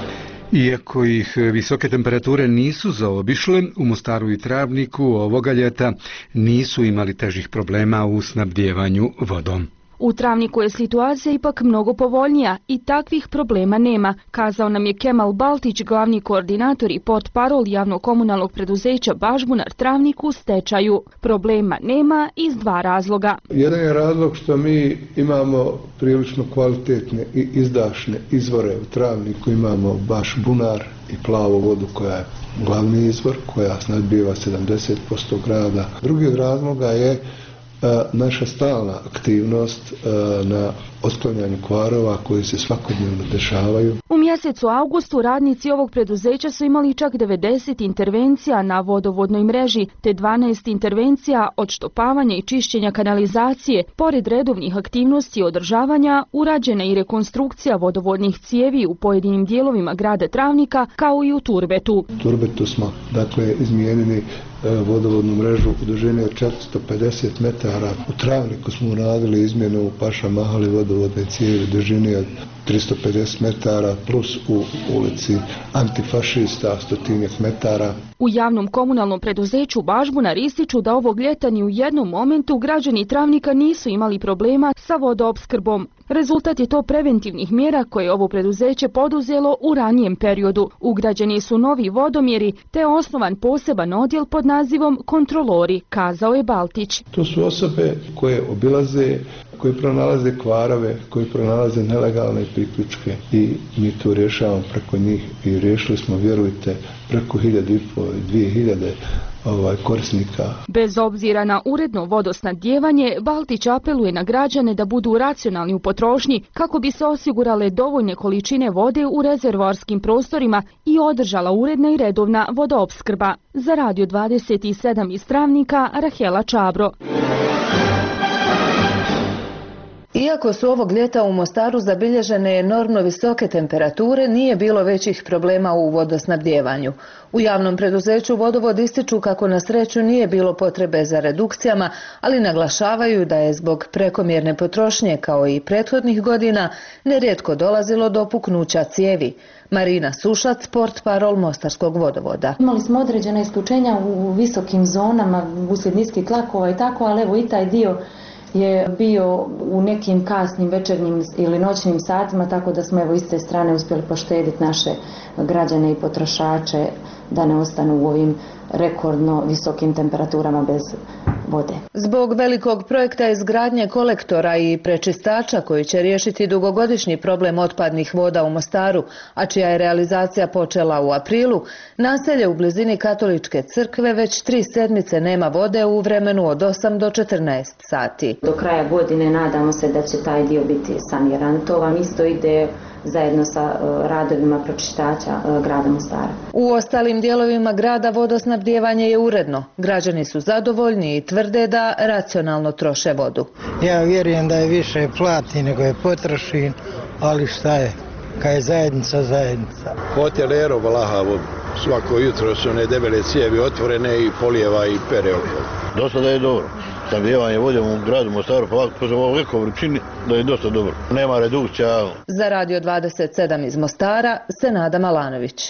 Iako ih visoke temperature nisu zaobišle, u Mostaru i Travniku ovoga ljeta nisu imali težih problema u snabdijevanju vodom. U Travniku je situacija ipak mnogo povoljnija i takvih problema nema, kazao nam je Kemal Baltić, glavni koordinator i portparol javno-komunalnog preduzeća Bažbunar Travnik u stečaju. Problema nema iz dva razloga. Jedan je razlog što mi imamo prilično kvalitetne i izdašne izvore u Travniku, imamo Bažbunar i plavu vodu koja je glavni izvor, koja snabdijeva 70% grada. Drugi od razloga je naša stalna aktivnost na otklanjanju kvarova koji se svakodnevno dešavaju. U mjesecu avgustu radnici ovog preduzeća su imali čak 90 intervencija na vodovodnoj mreži, te 12 intervencija odštopavanja i čišćenja kanalizacije. Pored redovnih aktivnosti održavanja, urađena i rekonstrukcija vodovodnih cijevi u pojedinim dijelovima grada Travnika, kao i u Turbetu. U Turbetu smo izmijenili vodovodnu mrežu u dužini od 450 metara. U Travniku smo uradili izmjenu u Paša Mahali vodovodne cijevi u dužini od 350 metara plus u ulici Antifašista 100 metara. U javnom komunalnom preduzeću Bažbunar ističu da ovog ljeta ni u jednom momentu građani Travnika nisu imali problema sa vodoopskrbom. Rezultat je to preventivnih mjera koje je ovo preduzeće poduzelo u ranijem periodu. Ugrađeni su novi vodomjeri te je osnovan poseban odjel pod nazivom kontrolori, kazao je Baltić. To su osobe koje obilaze, koji pronalaze kvarove, koji pronalaze nelegalne priključke i mi to rješavamo preko njih i riješili smo, vjerujte, preko 1500-2000 korisnika. Bez obzira na uredno vodosnabdijevanje, Baltić apeluje na građane da budu racionalni u potrošnji kako bi se osigurale dovoljne količine vode u rezervoarskim prostorima i održala uredna i redovna vodoopskrba. Za Radio 27 iz Travnika, Rahela Čabro. Iako su ovog ljeta u Mostaru zabilježene enormno visoke temperature, nije bilo većih problema u vodosnabdijevanju. U javnom preduzeću Vodovod ističu kako na sreću nije bilo potrebe za redukcijama, ali naglašavaju da je zbog prekomjerne potrošnje kao i prethodnih godina nerijetko dolazilo do puknuća cijevi. Marina Sušac, portparol Mostarskog vodovoda. Imali smo određena isključenja u visokim zonama uslijed niskih tlakova i tako, ali evo i taj dio je bio u nekim kasnim večernjim ili noćnim satima, tako da smo evo iz te strane uspjeli poštediti naše građane i potrošače da ne ostanu u ovim rekordno visokim temperaturama bez vode. Zbog velikog projekta izgradnje kolektora i prečistača koji će riješiti dugogodišnji problem otpadnih voda u Mostaru, a čija je realizacija počela u aprilu, naselje u blizini Katoličke crkve već 3 sedmice nema vode u vremenu od 8 do 14 sati. Do kraja godine nadamo se da će taj dio biti saniran. To vam isto ide zajedno sa radovima pročistača grada Mostara. U ostalim dijelovima grada vodosnabdijevanje je uredno. Građani su zadovoljni i tvrde da racionalno troše vodu. Ja vjerujem da je više plati nego je potroši, ali šta je? Kad je zajednica, zajednica. Hotel Ero valaha vodu. Svako jutro su one debele cijevi otvorene i polijeva i pere okolo. Dosta da je dobro. Snabdijevanje vode u gradu Mostaru, pa po ovakvoj vrućini da je dosta dobro. Nema redukcija. Za Radio 27 iz Mostara, Senada Malanović.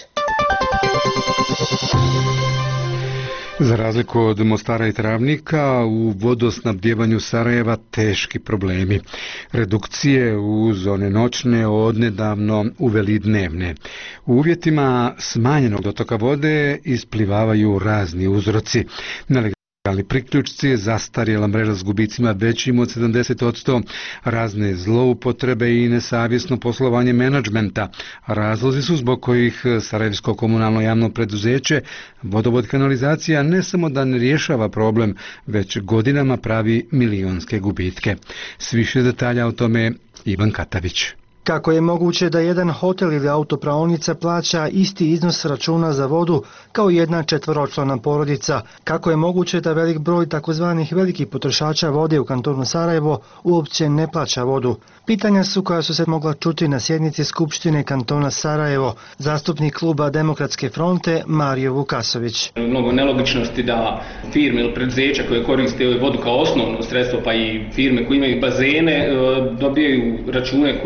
Za razliku od Mostara i Travnika, u vodosnabdjevanju Sarajeva teški problemi. Redukcije uz one noćne odnedavno uveli dnevne. U uvjetima smanjenog dotoka vode isplivavaju razni uzroci. Ali priključci, zastarjela mreža s gubicima većim od 70%, razne zloupotrebe i nesavjesno poslovanje menadžmenta. Razlozi su zbog kojih Sarajevsko komunalno javno preduzeće Vodovod kanalizacija ne samo da ne rješava problem, već godinama pravi milionske gubitke. S više detalja o tome Ivan Katavić. Kako je moguće da jedan hotel ili autopraonica plaća isti iznos računa za vodu kao jedna 4-člana porodica? Kako je moguće da velik broj takozvanih velikih potrošača vode u kantonu Sarajevo uopće ne plaća vodu? Pitanja su koja su se mogla čuti na sjednici Skupštine kantona Sarajevo. Zastupnik kluba Demokratske fronte Mario Vukasović. Mnogo nelogičnosti da firme ili preduzeća koje koriste vodu kao osnovno sredstvo, pa i firme koje imaju bazene, dobijaju račune koji su manje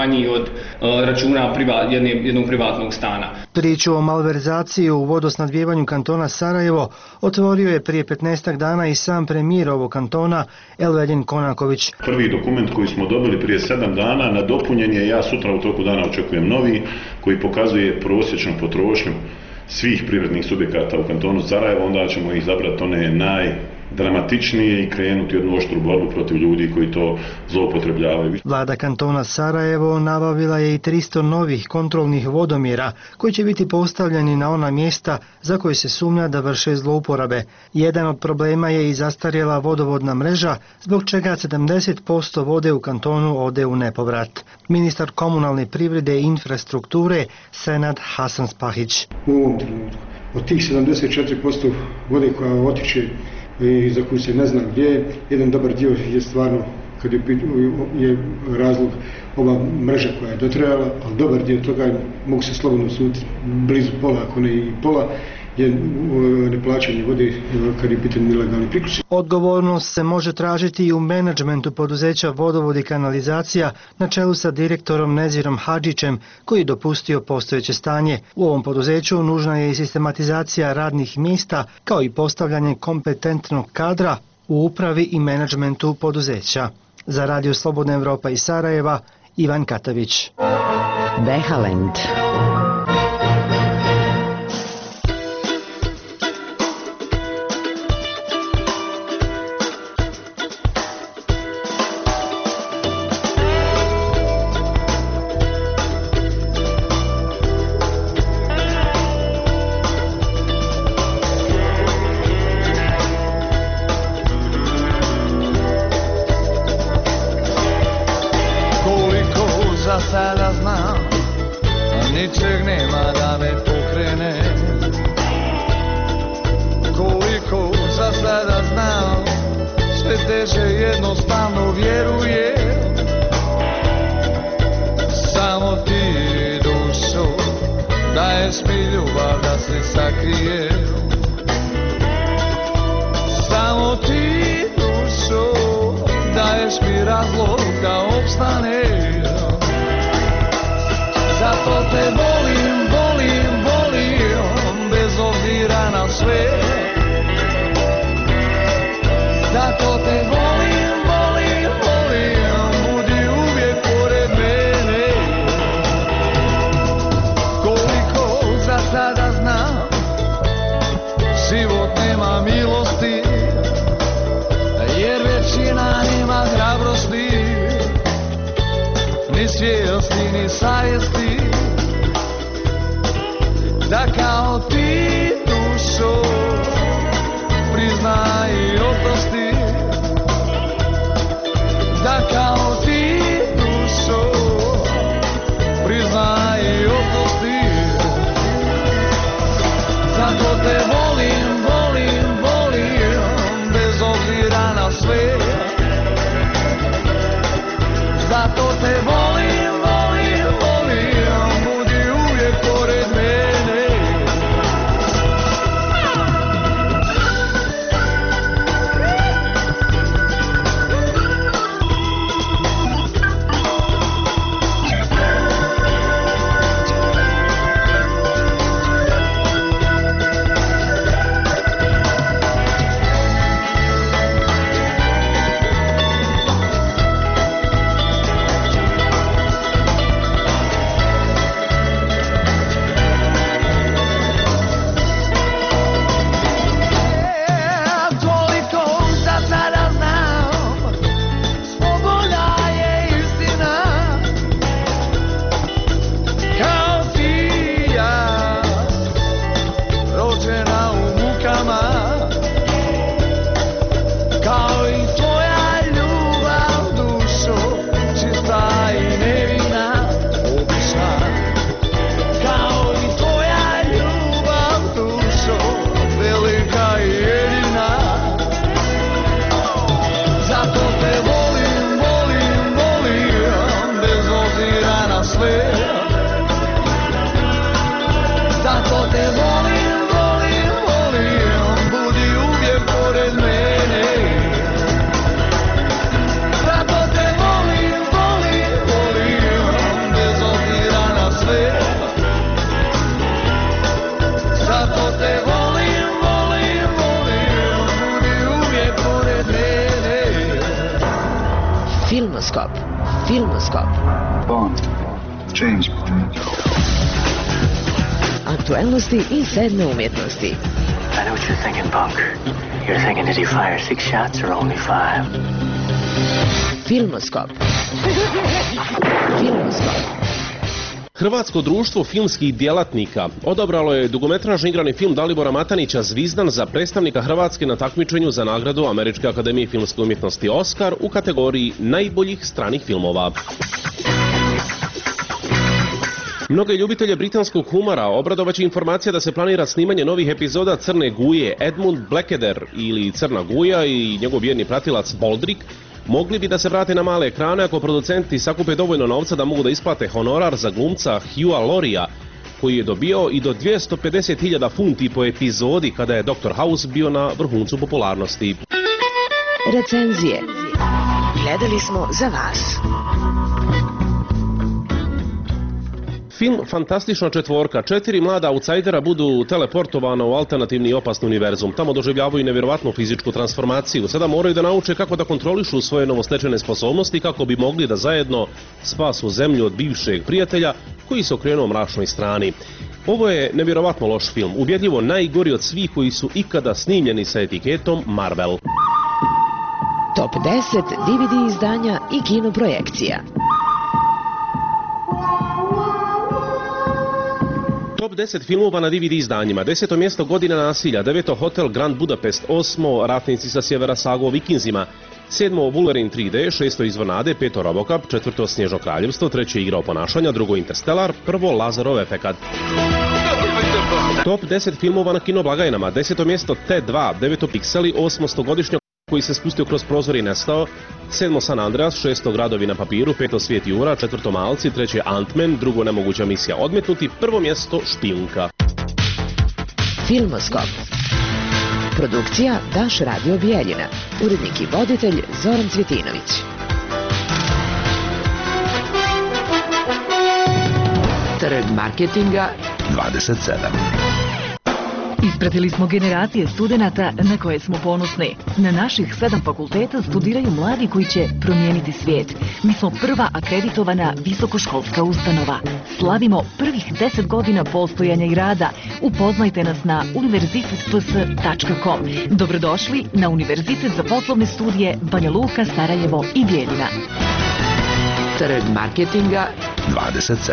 manji od računa jednog privatnog stana. Priču o malverzaciji u vodosnabdijevanju kantona Sarajevo otvorio je prije 15 dana i sam premijer ovog kantona Elvedin Konaković. Prvi dokument koji smo dobili prije 7 dana nadopunjen je, ja sutra u toku dana očekujem novi, koji pokazuje prosječnu potrošnju svih privrednih subjekata u kantonu Sarajevo, onda ćemo ih izabrati one najdramatičnije i krenuti jednu oštru borbu protiv ljudi koji to zloupotrebljavaju. Vlada kantona Sarajevo nabavila je i 300 novih kontrolnih vodomjera koji će biti postavljeni na ona mjesta za koje se sumnja da vrše zlouporabe. Jedan od problema je i zastarjela vodovodna mreža, zbog čega 70% vode u kantonu ode u nepovrat. Ministar komunalne privrede i infrastrukture Senad Hasanspahić. U ovom trenutku od tih 74% vode koja otiče i za koju se ne zna gdje, jedan dobar dio je stvarno, kad je razlog ova mreža koja je dotrajala, ali dobar dio toga mogu se slobodno suditi blizu pola, ako ne i pola, je neplaćanje vode kad je pitanje ilegalni priključak. Odgovornost se može tražiti i u menadžmentu poduzeća Vodovod i kanalizacija na čelu sa direktorom Nezirom Hadžićem koji je dopustio postojeće stanje. U ovom poduzeću nužna je i sistematizacija radnih mjesta kao i postavljanje kompetentnog kadra u upravi i menadžmentu poduzeća. Za Radio Slobodna Evropa iz Sarajeva, Ivan Katavić. Behalend. Sada znam, ničeg nema da me pokrene. Koliko za sada znam, sve teže jednostavno vjerujem. Samo ti dušo, daješ mi ljubav da se sakrijem. Samo ti dušo, daješ mi razlog da opstanem. Zato te volim, volim, volim, bez obzira na sve. Zato te volim, volim, volim, budi uvijek pored mene. Koliko za sada znam, život nema milosti, jer većina nema hrabrosti, ni svijesti, ni savjesti, da kao ti dušo priznaj i oprosti, da kao ti dušo priznaj i oprosti. Zato te volim, volim, volim, bez obzira na sve. Zato te volim, volim, volim, budi uvijek pored mene. Filmoskop. Bond. James Bond. Aktuelnosti i sedme umjetnosti. I know what you're thinking, Bunk. You're thinking, did he fire 6 shots or only 5? Filmoskop. Filmoskop. Hrvatsko društvo filmskih djelatnika odabralo je dugometražni igrani film Dalibora Matanića Zvizdan za predstavnika Hrvatske na takmičenju za nagradu Američke akademije filmske umjetnosti Oscar u kategoriji najboljih stranih filmova. Mnoge ljubitelje britanskog humora obradovaće informacija da se planira snimanje novih epizoda Crne Guje. Edmund Blackadder ili Crna Guja i njegov vjerni pratilac Boldrick mogli bi da se vrate na male ekrane ako producenti sakupe dovoljno novca da mogu da isplate honorar za glumca Hughea Laurieja, koji je dobio i do 250.000 funti po epizodi kada je Dr. House bio na vrhuncu popularnosti. Recenzije. Gledali smo za vas. Film Fantastična četvorka. 4 mlada autsajdera budu teleportovana u alternativni i opasni univerzum. Tamo doživljavaju nevjerovatnu fizičku transformaciju. Sada moraju da nauče kako da kontrolišu svoje novostečene sposobnosti kako bi mogli da zajedno spasu zemlju od bivšeg prijatelja koji se okrenuo mračnoj strani. Ovo je nevjerovatno loš film, ubjedljivo najgori od svih koji su ikada snimljeni sa etiketom Marvel. Top 10 DVD izdanja i kinoprojekcija. Top 10 filmova na DVD izdanjima. 10. mjesto Godina nasilja, 9. Hotel Grand Budapest, 8. Ratnici sa sjevera saga o vikinzima, 7. Wolverine 3D, 6. Izvor nade, 5. Robocop, 4. Snježno kraljevstvo, 3. Igra o ponašanja, 2. Interstellar, 1. Lazarov efekat. Top 10 filmova na kinoblagajnama. 10. mjesto T2, 9. Pikseli, 8. Stogodišnjak koji se spustio kroz prozor i nestao, 7. San Andreas, 6. Gradovi na papiru, 5. Svijet Jura, 4. Malci, 3. Ant-Man, 2. Nemoguća misija odmetnuti, 1. mjesto Špijunka. Filmoskop. Produkcija Daš Radio Bijeljina. Urednik i voditelj Zoran Cvjetinović. Trg marketinga 27. Ispratili smo generacije studenata na koje smo ponosni. Na naših 7 fakulteta studiraju mladi koji će promijeniti svijet. Mi smo prva akreditovana visokoškolska ustanova. Slavimo prvih 10 godina postojanja i rada. Upoznajte nas na univerzitetps.com. Dobrodošli na Univerzitet za poslovne studije Banja Luka, Sarajevo i Bijeljina. Trg marketinga 27.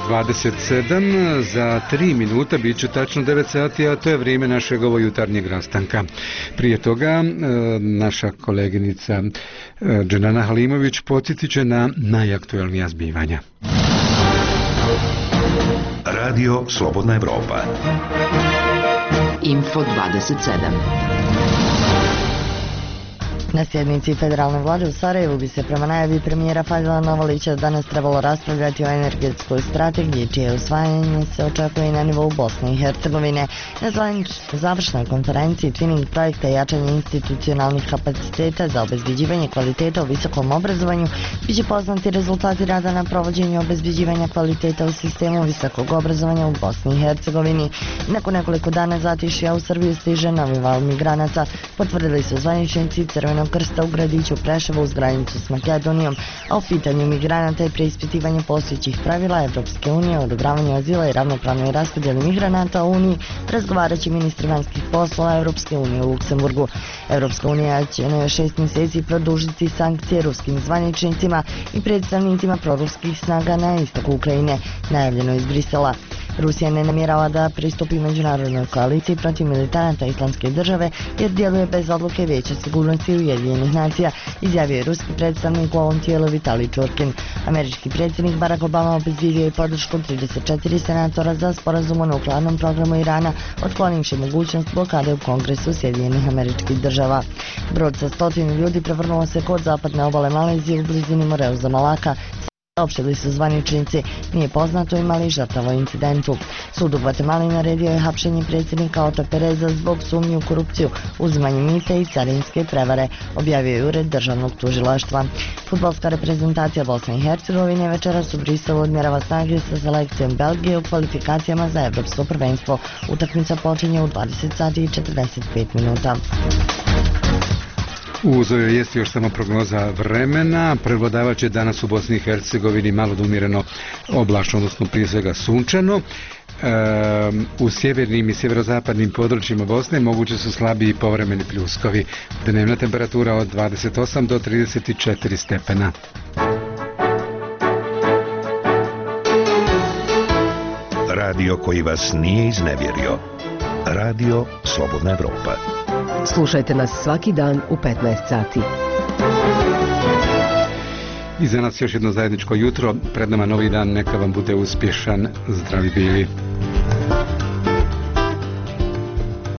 8:27, za 3 minuta bit će tačno 9 sati, a to je vrijeme našeg jutarnjeg rastanka. Prije toga naša koleginica Dženana Halimović podsjetit će na najaktuelnija zbivanja. Radio Slobodna Evropa. Info 27. Na sjednici federalne vlade u Sarajevu bi se prema najavi premijera Fadila Novalića danas trebalo raspravljati o energetskoj strategiji, čije usvajanje se očekuje i na nivou Bosne i Hercegovine. Na završnoj konferenciji Twinning projekta i jačanje institucionalnih kapaciteta za obezbeđivanje kvaliteta u visokom obrazovanju biće poznati rezultati rada na provođenju obezbeđivanja kvaliteta u sistemu visokog obrazovanja u Bosni i Hercegovini. Nakon nekoliko dana zatišja u Srbiju stiže novi val migranata, potvrdili su zvaničnici Crvenog krsta u gradiću Preševo uz granicu s Makedonijom, a u pitanju migranata i preispitivanje postojećih pravila Evropske unije o odobravanju azila i ravnopravnoj raspodjeli migranata u Uniji razgovarat će ministri vanjskih poslova Evropske unije u Luksemburgu. Evropska unija će na 6 mjeseci produžiti sankcije ruskim zvaničnicima i predstavnicima proruskih snaga na istoku Ukrajine, najavljeno iz Brisela. Rusija ne namjerava da pristupi međunarodnoj koaliciji protiv militanata Islamske države jer djeluje bez odluke Vijeća sigurnosti Ujedinjenih nacija, izjavio je ruski predstavnik u ovom tijelu Vitalij Čurkin. Američki predsjednik Barack Obama obezbijedio je podršku 34 senatora za sporazum o nuklearnom programu Irana, otklonivši mogućnost blokade u Kongresu Sjedinjenih Američkih Država. Brod sa 100 ljudi prevrnuo se kod zapadne obale Malezije u blizini Moreuza Malaka. Opštili su zvaničnici, nije poznato ima li žrtava u incidentu. Sud u Gvatemali naredio je hapšenje predsjednika Otto Pereza zbog sumnje u korupciju, uzimanje mita i carinske prevare, objavio je ured državnog tužilaštva. Fudbalska reprezentacija Bosne i Hercegovine večeras u Briselu odmjerava snage sa selekcijom Belgije u kvalifikacijama za Evropsko prvenstvo. Utakmica počinje u 20 sati i 45 minuta. Uz ove vijesti još samo prognoza vremena. Prevladavač je danas u Bosni i Hercegovini malo do umjereno oblačno, odnosno prije svega sunčano. U sjevernim i sjeverozapadnim područjima Bosne moguće su slabiji povremeni pljuskovi. Dnevna temperatura od 28 do 34 stepena. Radio koji vas nije iznevjerio. Radio Slobodna Evropa. Slušajte nas svaki dan u 15 sati. I za nas još jedno zajedničko jutro. Pred nama novi dan. Neka vam bude uspješan. Zdravi bili.